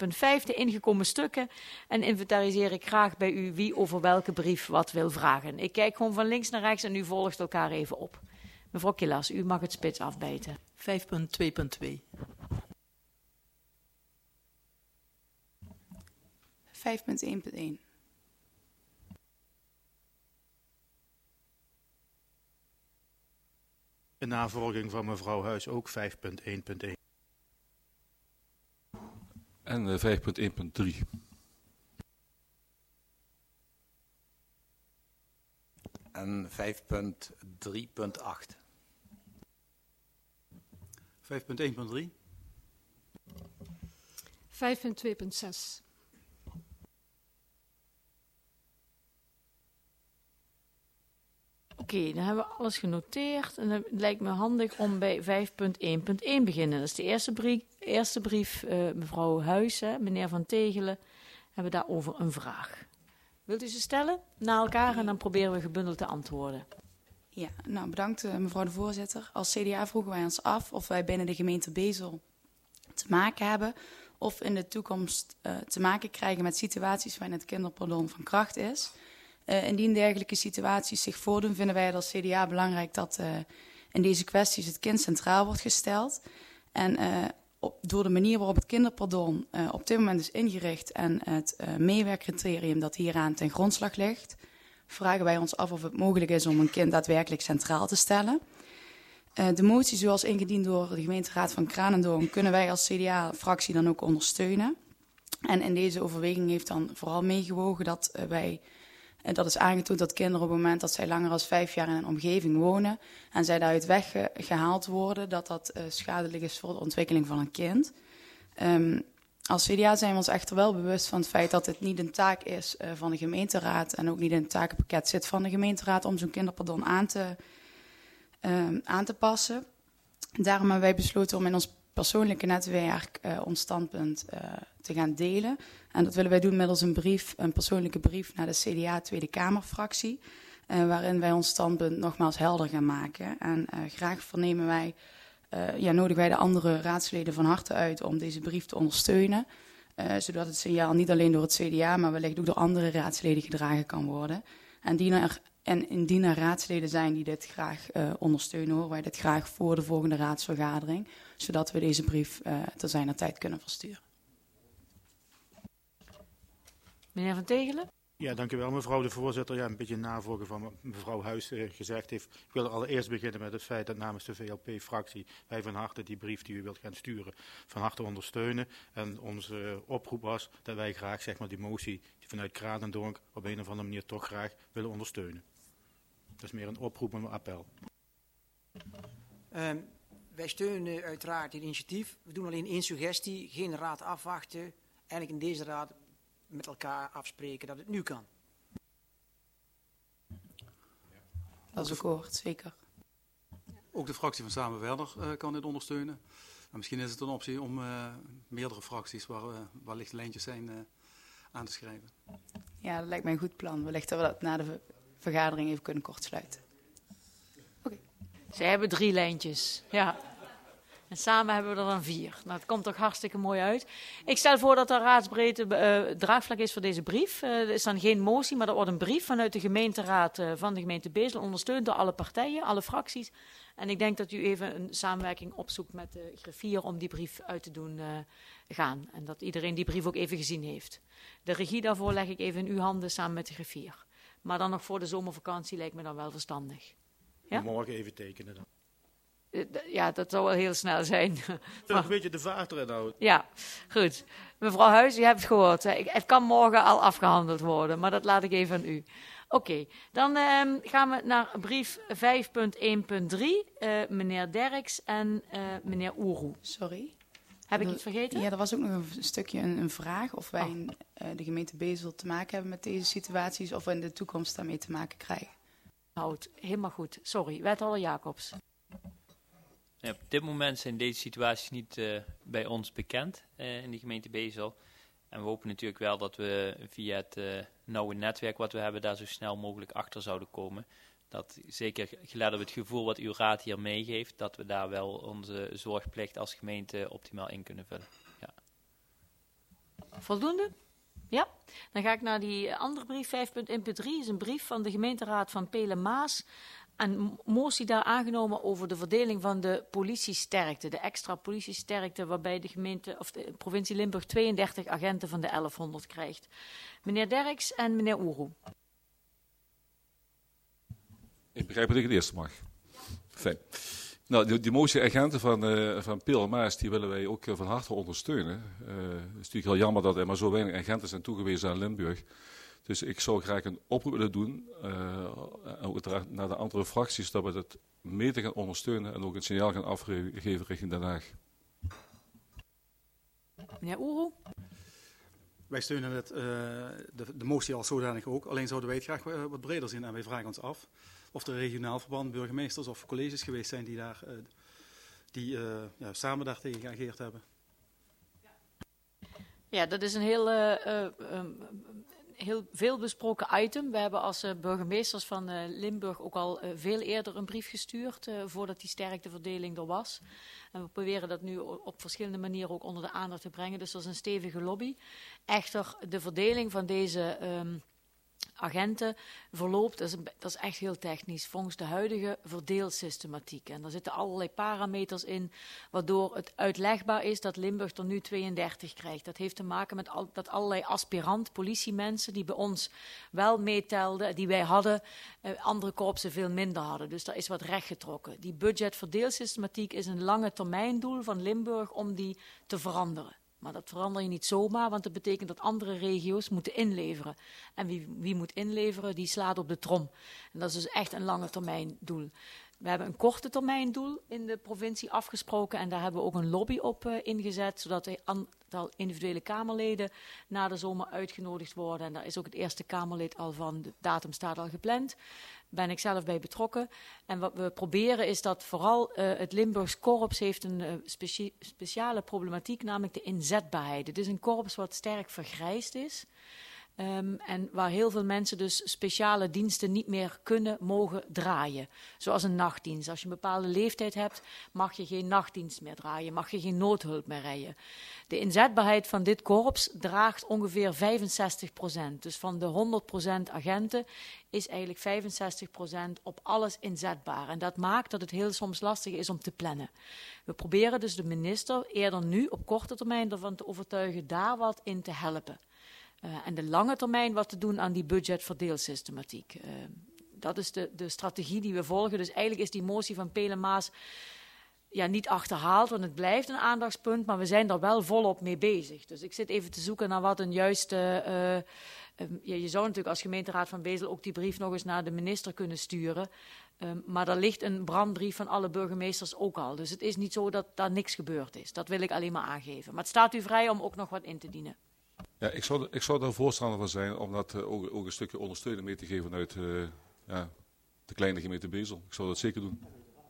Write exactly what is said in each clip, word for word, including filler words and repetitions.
punt vijf, de ingekomen stukken. En inventariseer ik graag bij u wie over welke brief wat wil vragen. Ik kijk gewoon van links naar rechts en u volgt elkaar even op. Mevrouw Killas, u mag het spits afbijten. vijf punt twee punt twee. vijf punt één punt één. In navolging van mevrouw Huis ook vijf punt één punt één. En uh, vijf punt één punt drie. En vijf punt drie punt acht. vijf punt één punt drie. vijf punt twee punt zes. Oké, okay, dan hebben we alles genoteerd. En het lijkt me handig om bij vijf punt één punt één beginnen. Dat is de eerste brief, eerste brief uh, mevrouw Huijsen, meneer Van Tegelen, hebben daarover een vraag. Wilt u ze stellen na elkaar en dan proberen we gebundeld te antwoorden. Ja, nou bedankt uh, mevrouw de voorzitter. Als C D A vroegen wij ons af of wij binnen de gemeente Bezel te maken hebben of in de toekomst uh, te maken krijgen met situaties waarin het kinderpardon van kracht is. Uh, indien dergelijke situaties zich voordoen, vinden wij het als C D A belangrijk dat uh, in deze kwesties het kind centraal wordt gesteld. En uh, op, door de manier waarop het kinderpardon uh, op dit moment is ingericht en het uh, meewerkcriterium dat hieraan ten grondslag ligt, vragen wij ons af of het mogelijk is om een kind daadwerkelijk centraal te stellen. Uh, de motie zoals ingediend door de gemeenteraad van Kranendonk kunnen wij als C D A-fractie dan ook ondersteunen. En in deze overweging heeft dan vooral meegewogen dat uh, wij... En dat is aangetoond dat kinderen op het moment dat zij langer dan vijf jaar in een omgeving wonen en zij daaruit weggehaald worden, dat dat uh, schadelijk is voor de ontwikkeling van een kind. Um, als C D A zijn we ons echter wel bewust van het feit dat het niet een taak is uh, van de gemeenteraad en ook niet in het takenpakket zit van de gemeenteraad om zo'n kinderpardon aan te, uh, aan te passen. Daarom hebben wij besloten om in ons persoonlijke netwerk uh, ons standpunt uh, te gaan delen. En dat willen wij doen middels een brief, een persoonlijke brief naar de C D A Tweede Kamerfractie, uh, waarin wij ons standpunt nogmaals helder gaan maken. En uh, graag vernemen wij, uh, ja, nodigen wij de andere raadsleden van harte uit om deze brief te ondersteunen, uh, zodat het signaal niet alleen door het C D A, maar wellicht ook door andere raadsleden gedragen kan worden. En indien er, en indien er raadsleden zijn die dit graag uh, ondersteunen, horen wij dit graag voor de volgende raadsvergadering, zodat we deze brief uh, ter zijner tijd kunnen versturen. Meneer Van Tegelen? Ja, dank u wel mevrouw de voorzitter. Ja, een beetje navolgen van wat mevrouw Huis uh, gezegd heeft. Ik wil allereerst beginnen met het feit dat namens de V L P-fractie wij van harte die brief die u wilt gaan sturen van harte ondersteunen. En onze uh, oproep was dat wij graag zeg maar, die motie die vanuit Kranendonk op een of andere manier toch graag willen ondersteunen. Dat is meer een oproep en een appel. Um, wij steunen uiteraard dit initiatief. We doen alleen één suggestie, geen raad afwachten. Eigenlijk in deze raad met elkaar afspreken dat het nu kan. Dat is akkoord, zeker. Ook de fractie van Samen Verder uh, kan dit ondersteunen. Maar misschien is het een optie om uh, meerdere fracties waar uh, wellicht lijntjes zijn uh, aan te schrijven. Ja, dat lijkt mij een goed plan. Wellicht dat we dat na de vergadering even kunnen kortsluiten. Oké. Okay. Zij hebben drie lijntjes, ja. En samen hebben we er dan vier. Nou, het komt toch hartstikke mooi uit. Ik stel voor dat er raadsbreedte uh, draagvlak is voor deze brief. Uh, er is dan geen motie, maar er wordt een brief vanuit de gemeenteraad uh, van de gemeente Bezel, ondersteund door alle partijen, alle fracties. En ik denk dat u even een samenwerking opzoekt met de griffier om die brief uit te doen uh, gaan. En dat iedereen die brief ook even gezien heeft. De regie daarvoor leg ik even in uw handen samen met de griffier. Maar dan nog voor de zomervakantie lijkt me dan wel verstandig. Ja? Morgen even tekenen dan. Ja, dat zou wel heel snel zijn. Maar een beetje de vaart erin houden. Ja, goed. Mevrouw Huis, u hebt het gehoord. Het kan morgen al afgehandeld worden, maar dat laat ik even aan u. Oké, okay, dan um, gaan we naar brief vijf punt één punt drie. Uh, meneer Derks en uh, meneer Oeroe. Sorry. Heb ik iets vergeten? Ja, er was ook nog een stukje een, een vraag of wij oh. in uh, de gemeente Bezel te maken hebben met deze situaties of we in de toekomst daarmee te maken krijgen. Houd, helemaal goed. Sorry, wethouder Jacobs. Ja, op dit moment zijn deze situaties niet uh, bij ons bekend uh, in de gemeente Bezel. En we hopen natuurlijk wel dat we via het uh, nauwe netwerk wat we hebben daar zo snel mogelijk achter zouden komen. Dat zeker gelet op het gevoel wat uw raad hier meegeeft, dat we daar wel onze zorgplicht als gemeente optimaal in kunnen vullen. Ja. Voldoende? Ja. Dan ga ik naar die andere brief, vijf punt één punt drie. is een brief van de gemeenteraad van Pelen-Maas. Een motie daar aangenomen over de verdeling van de politiesterkte. De extra politiesterkte waarbij de gemeente of de provincie Limburg tweeëndertig agenten van de elfhonderd krijgt. Meneer Derks en meneer Oeroe. Ik begrijp dat ik het eerste mag. Fijn. Nou, die, die motie agenten van, uh, van Pelen-Maas, die willen wij ook uh, van harte ondersteunen. Uh, het is natuurlijk heel jammer dat er maar zo weinig agenten zijn toegewezen aan Limburg. Dus ik zou graag een oproep willen doen, uh, ook naar de andere fracties, dat we dat mee te gaan ondersteunen en ook een signaal gaan afgeven richting Den Haag. Meneer Oeroe. Wij steunen het, uh, de, de motie als zodanig ook, alleen zouden wij het graag uh, wat breder zien. En wij vragen ons af of er regionaal verband burgemeesters of colleges geweest zijn die, daar, uh, die uh, ja, samen daartegen geageerd hebben. Ja, dat is een heel, uh, uh, um, heel veel besproken item. We hebben als uh, burgemeesters van uh, Limburg ook al uh, veel eerder een brief gestuurd uh, voordat die sterkteverdeling er was. En we proberen dat nu op verschillende manieren ook onder de aandacht te brengen. Dus dat is een stevige lobby. Echter, de verdeling van deze um, agenten verloopt, dat is, een, dat is echt heel technisch, volgens de huidige verdeelsystematiek. En daar zitten allerlei parameters in, waardoor het uitlegbaar is dat Limburg er nu tweeëndertig krijgt. Dat heeft te maken met al, dat allerlei aspirant politiemensen die bij ons wel meetelden, die wij hadden, eh, andere korpsen veel minder hadden. Dus daar is wat rechtgetrokken. Die budgetverdeelsystematiek is een lange termijn doel van Limburg om die te veranderen. Maar dat verander je niet zomaar, want dat betekent dat andere regio's moeten inleveren. En wie, wie moet inleveren, die slaat op de trom. En dat is dus echt een lange termijn doel. We hebben een korte termijn doel in de provincie afgesproken en daar hebben we ook een lobby op uh, ingezet, zodat een aantal individuele Kamerleden na de zomer uitgenodigd worden. En daar is ook het eerste Kamerlid al van, de datum staat al gepland. Ben ik zelf bij betrokken. En wat we proberen is dat vooral uh, het Limburgs korps heeft een uh, specie speciale problematiek, namelijk de inzetbaarheid. Het is een korps wat sterk vergrijsd is. Um, en waar heel veel mensen dus speciale diensten niet meer kunnen, mogen draaien. Zoals een nachtdienst. Als je een bepaalde leeftijd hebt, mag je geen nachtdienst meer draaien. Mag je geen noodhulp meer rijden. De inzetbaarheid van dit korps draagt ongeveer vijfenzestig procent. Dus van de honderd procent agenten is eigenlijk vijfenzestig procent op alles inzetbaar. En dat maakt dat het heel soms lastig is om te plannen. We proberen dus de minister eerder nu op korte termijn ervan te overtuigen daar wat in te helpen. Uh, en de lange termijn wat te doen aan die budgetverdeelsystematiek. Uh, dat is de, de strategie die we volgen. Dus eigenlijk is die motie van Pelen-Maas ja, niet achterhaald, want het blijft een aandachtspunt, maar we zijn er wel volop mee bezig. Dus ik zit even te zoeken naar wat een juiste... Uh, um, ja, je zou natuurlijk als gemeenteraad van Bezel ook die brief nog eens naar de minister kunnen sturen. Um, maar er ligt een brandbrief van alle burgemeesters ook al. Dus het is niet zo dat daar niks gebeurd is. Dat wil ik alleen maar aangeven. Maar het staat u vrij om ook nog wat in te dienen. Ja, ik zou, ik zou daar voorstander van zijn om dat uh, ook, ook een stukje ondersteuning mee te geven vanuit uh, ja, de kleine gemeente Bezel. Ik zou dat zeker doen.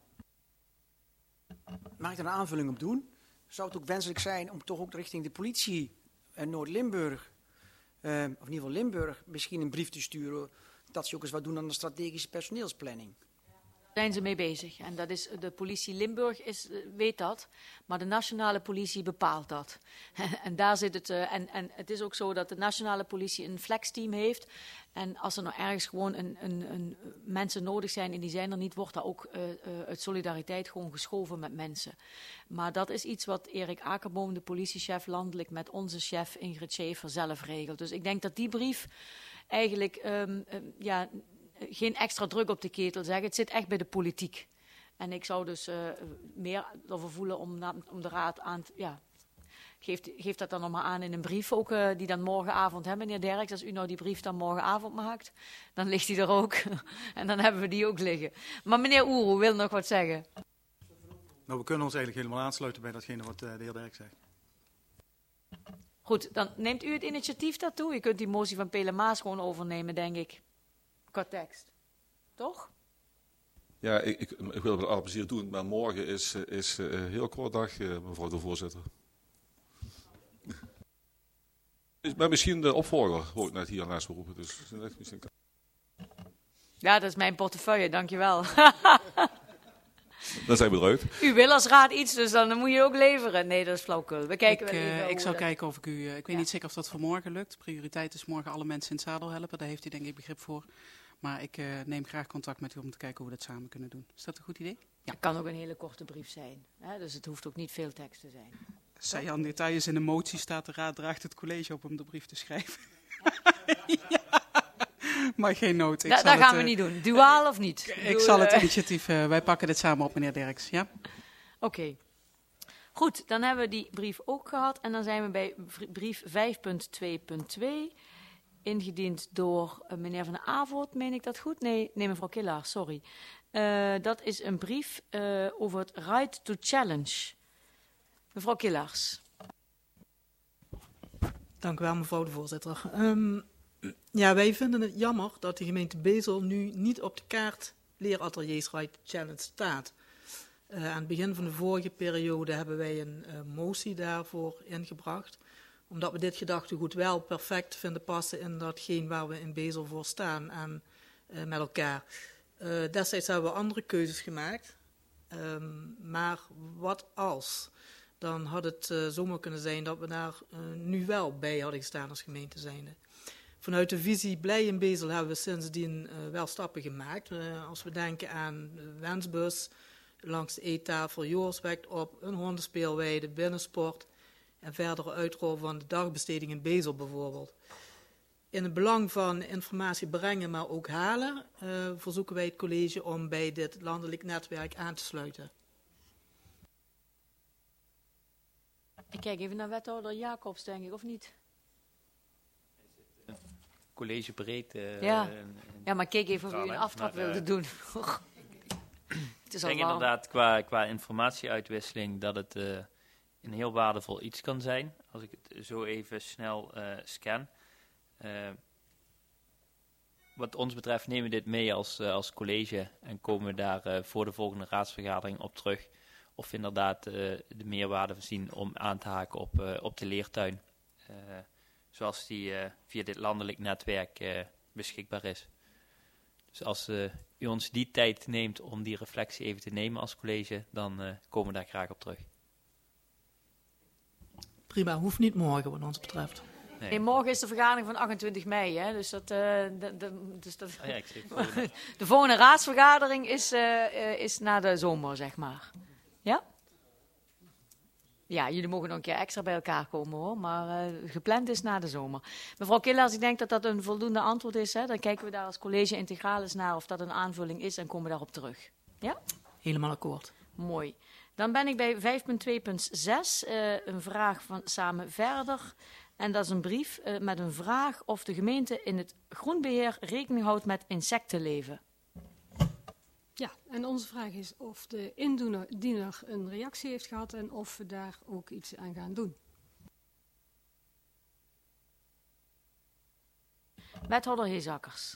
Mag ik er een aanvulling op doen? Zou het ook wenselijk zijn om toch ook richting de politie en Noord-Limburg, uh, of in ieder geval Limburg, misschien een brief te sturen dat ze ook eens wat doen aan de strategische personeelsplanning? Daar zijn ze mee bezig. En dat is, de politie Limburg is, weet dat, maar de nationale politie bepaalt dat. En daar zit het. Uh, en, en het is ook zo dat de nationale politie een flexteam heeft. En als er nou ergens gewoon een, een, een, mensen nodig zijn en die zijn er niet, wordt daar ook uh, uh, uit solidariteit gewoon geschoven met mensen. Maar dat is iets wat Erik Akerboom, de politiechef landelijk, met onze chef Ingrid Schaefer zelf regelt. Dus ik denk dat die brief eigenlijk um, um, ja, geen extra druk op de ketel zegt. Het zit echt bij de politiek. En ik zou dus uh, meer ervoor voelen om, na, om de raad aan te... Ja, geeft, geeft dat dan nog maar aan in een brief ook, uh, die dan morgenavond, hè, meneer Derks, als u nou die brief dan morgenavond maakt, dan ligt die er ook. En dan hebben we die ook liggen. Maar meneer Oeroe wil nog wat zeggen. Nou, we kunnen ons eigenlijk helemaal aansluiten bij datgene wat uh, de heer Derks zegt. Goed, dan neemt u het initiatief daartoe. U kunt die motie van Pelen-Maas gewoon overnemen, denk ik. Qua tekst. Toch? Ja, ik, ik, ik wil het met alle plezier doen, maar morgen is, is uh, heel kort dag, uh, mevrouw de voorzitter. Maar misschien de opvolger wordt net hier naast beroepen. Dus, ja, dat is mijn portefeuille, dankjewel. Dan zijn we eruit. U wil als raad iets, dus dan moet je ook leveren. Nee, dat is flauwkul. We kijken Ik, wel even uh, hoe ik zou dat... kijken of ik u... Uh, ik weet Ja. niet zeker of dat voor morgen lukt. Prioriteit is morgen alle mensen in het zadel helpen. Daar heeft u denk ik begrip voor. Maar ik uh, neem graag contact met u om te kijken hoe we dat samen kunnen doen. Is dat een goed idee? Ja. Het kan ook een hele korte brief zijn. Hè? Dus het hoeft ook niet veel tekst te zijn. Zij aan details in de motie staat, de raad draagt het college op om de brief te schrijven. Ja. Maar geen nood. Ik Da- zal dat het, gaan we uh, niet doen. Duaal of niet? Ik Doe, zal het uh, initiatief... Uh, wij pakken dit samen op, meneer Derks. Ja? Oké. Okay. Goed, dan hebben we die brief ook gehad. En dan zijn we bij brief vijf punt twee punt twee. Ingediend door uh, meneer Van der Avoort, meen ik dat goed? Nee, nee mevrouw Killaar, sorry. Uh, dat is een brief uh, over het Right to Challenge. Mevrouw Killaars. Dank u wel, mevrouw de voorzitter. Um, ja, wij vinden het jammer dat de gemeente Bezel nu niet op de kaart leerateliers Right to Challenge staat. Uh, aan het begin van de vorige periode hebben wij een uh, motie daarvoor ingebracht. Omdat we dit gedachtegoed wel perfect vinden passen in datgene waar we in Bezel voor staan en uh, met elkaar. Uh, destijds hebben we andere keuzes gemaakt. Um, maar wat als? Dan had het uh, zomaar kunnen zijn dat we daar uh, nu wel bij hadden gestaan als gemeente zijnde. Vanuit de visie Blij in Bezel hebben we sindsdien uh, wel stappen gemaakt. Uh, als we denken aan de Wensbus, langs de eettafel, Joorsweg op, een hondenspeelweide, binnensport en verdere uitrol van de dagbesteding in Bezel bijvoorbeeld. In het belang van informatie brengen, maar ook halen, uh, verzoeken wij het college om bij dit landelijk netwerk aan te sluiten. Ik kijk even naar wethouder Jacobs, denk ik, of niet? College breed. Uh, ja. Uh, ja, maar kijk even of u een aftrap maar, wilde uh, doen. Het is al ik denk inderdaad qua, qua informatieuitwisseling dat het uh, een heel waardevol iets kan zijn. Als ik het zo even snel uh, scan. Uh, wat ons betreft nemen we dit mee als, uh, als college en komen we daar uh, voor de volgende raadsvergadering op terug. Of we inderdaad uh, de meerwaarde zien om aan te haken op, uh, op de leertuin. Uh, zoals die uh, via dit landelijk netwerk uh, beschikbaar is. Dus als uh, u ons die tijd neemt om die reflectie even te nemen als college, dan uh, komen we daar graag op terug. Prima, hoeft niet morgen wat ons betreft. Nee. Nee, morgen is de vergadering van achtentwintig mei, hè? Dus dat, uh, de, de, dus dat oh ja, ik zie het de volgende raadsvergadering is, uh, uh, is na de zomer, zeg maar. Ja? Ja, jullie mogen nog een keer extra bij elkaar komen hoor, maar uh, gepland is na de zomer. Mevrouw Killaars, ik denk dat dat een voldoende antwoord is. Hè? Dan kijken we daar als college integraal eens naar of dat een aanvulling is en komen we daarop terug. Ja? Helemaal akkoord. Mooi. Dan ben ik bij vijf punt twee punt zes, uh, een vraag van Samen Verder. En dat is een brief uh, met een vraag of de gemeente in het groenbeheer rekening houdt met insectenleven. Ja, en onze vraag is of de indiener een reactie heeft gehad en of we daar ook iets aan gaan doen. Wethouder Heesakkers.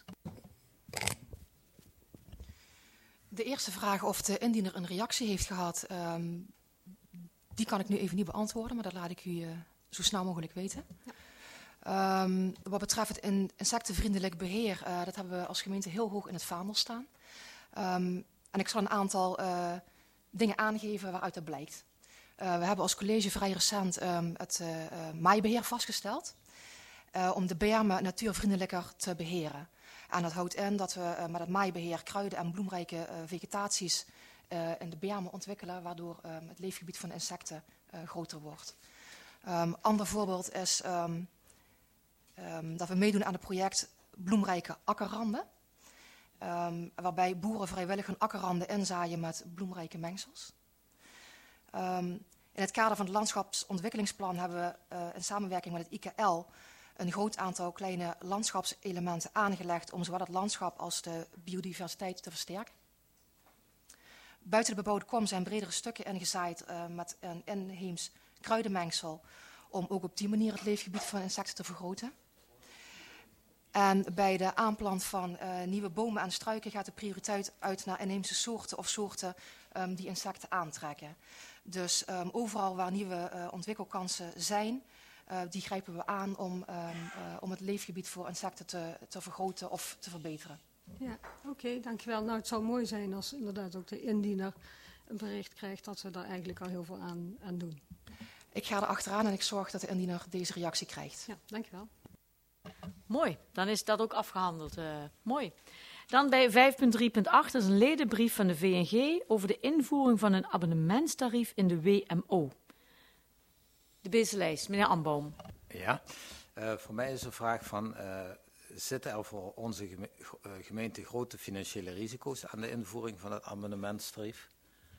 De eerste vraag of de indiener een reactie heeft gehad, um, die kan ik nu even niet beantwoorden, maar dat laat ik u uh, zo snel mogelijk weten. Ja. Um, wat betreft het in, insectenvriendelijk beheer, uh, dat hebben we als gemeente heel hoog in het vaandel staan. Um, en ik zal een aantal uh, dingen aangeven waaruit dat blijkt. Uh, we hebben als college vrij recent um, het uh, uh, maaibeheer vastgesteld. Uh, om de bermen natuurvriendelijker te beheren. En dat houdt in dat we uh, met het maaibeheer kruiden en bloemrijke uh, vegetaties uh, in de bermen ontwikkelen, waardoor um, het leefgebied van insecten uh, groter wordt. Een um, ander voorbeeld is um, um, dat we meedoen aan het project bloemrijke akkerranden. Um, waarbij boeren vrijwillig hun akkerranden inzaaien met bloemrijke mengsels. Um, in het kader van het landschapsontwikkelingsplan hebben we uh, in samenwerking met het I K L een groot aantal kleine landschapselementen aangelegd om zowel het landschap als de biodiversiteit te versterken. Buiten de bebouwde kom zijn bredere stukken ingezaaid uh, met een inheems kruidenmengsel om ook op die manier het leefgebied van insecten te vergroten. En bij de aanplant van uh, nieuwe bomen en struiken gaat de prioriteit uit naar inheemse soorten of soorten um, die insecten aantrekken. Dus um, overal waar nieuwe uh, ontwikkelkansen zijn, uh, die grijpen we aan om, um, uh, om het leefgebied voor insecten te, te vergroten of te verbeteren. Ja, oké, okay, dankjewel. Nou, het zou mooi zijn als inderdaad ook de indiener een bericht krijgt dat ze daar eigenlijk al heel veel aan, aan doen. Ik ga er achteraan en ik zorg dat de indiener deze reactie krijgt. Ja, dankjewel. Mooi, dan is dat ook afgehandeld. Uh, mooi. Dan bij vijf punt drie punt acht, dat is een ledenbrief van de V N G over de invoering van een abonnementstarief in de W M O. De Bezelijst, meneer Amboom. Ja, uh, voor mij is een vraag van, uh, zitten er voor onze geme uh, gemeente grote financiële risico's aan de invoering van het abonnementstarief?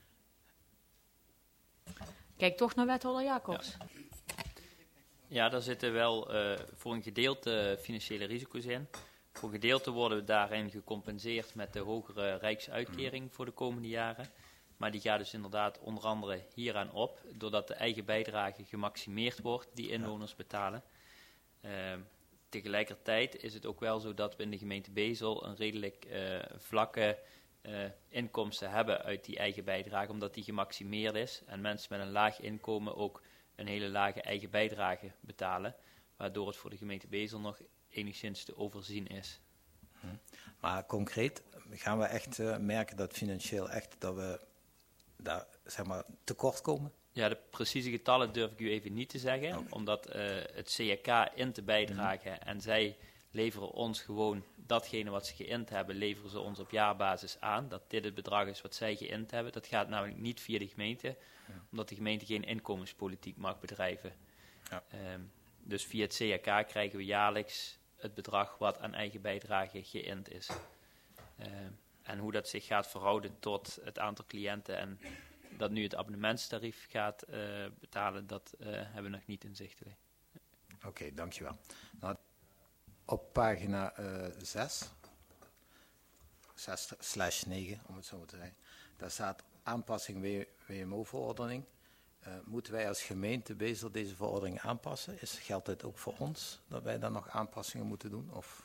Kijk toch naar wethouder Jacobs. Ja. Ja, daar zitten wel uh, voor een gedeelte financiële risico's in. Voor een gedeelte worden we daarin gecompenseerd met de hogere rijksuitkering voor de komende jaren. Maar die gaat dus inderdaad onder andere hieraan op, doordat de eigen bijdrage gemaximeerd wordt die inwoners betalen. Uh, tegelijkertijd is het ook wel zo dat we in de gemeente Bezel een redelijk uh, vlakke uh, inkomsten hebben uit die eigen bijdrage, omdat die gemaximeerd is en mensen met een laag inkomen ook een hele lage eigen bijdrage betalen, waardoor het voor de gemeente Bezel nog enigszins te overzien is. Hm. Maar concreet gaan we echt uh, merken dat financieel echt dat we daar zeg maar tekort komen? Ja, de precieze getallen durf ik u even niet te zeggen, okay. omdat uh, het C R K in te bijdragen hm. en zij leveren ons gewoon datgene wat ze geïnd hebben, leveren ze ons op jaarbasis aan, dat dit het bedrag is wat zij geïnd hebben. Dat gaat namelijk niet via de gemeente, ja. omdat de gemeente geen inkomenspolitiek mag bedrijven. Ja. Um, dus via het C R K krijgen we jaarlijks het bedrag wat aan eigen bijdrage geïnd is. Um, en hoe dat zich gaat verhouden tot het aantal cliënten en dat nu het abonnementstarief gaat uh, betalen, dat uh, hebben we nog niet inzichtelijk. Oké, okay, dankjewel. Nou, op pagina uh, zes, zes slash negen, om het zo te zeggen, daar staat aanpassing W M O-verordening. Uh, moeten wij als gemeente Bezel deze verordening aanpassen? Is, geldt dit ook voor ons, dat wij dan nog aanpassingen moeten doen? Of?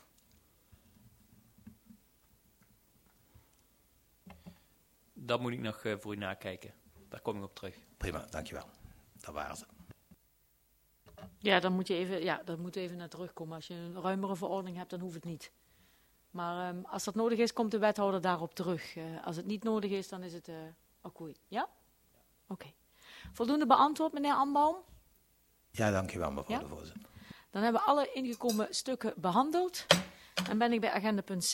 Dat moet ik nog uh, voor u nakijken. Daar kom ik op terug. Prima, dankjewel. Dat waren ze. Ja, dan moet je even, ja, dan moet je even naar terugkomen. Als je een ruimere verordening hebt, dan hoeft het niet. Maar um, als dat nodig is, komt de wethouder daarop terug. Uh, als het niet nodig is, dan is het uh, akkoord. Ja? Oké. Okay. Voldoende beantwoord, meneer Ambaum? Ja, dankjewel, mevrouw ja? de voorzitter. Dan hebben we alle ingekomen stukken behandeld. En ben ik bij agenda punt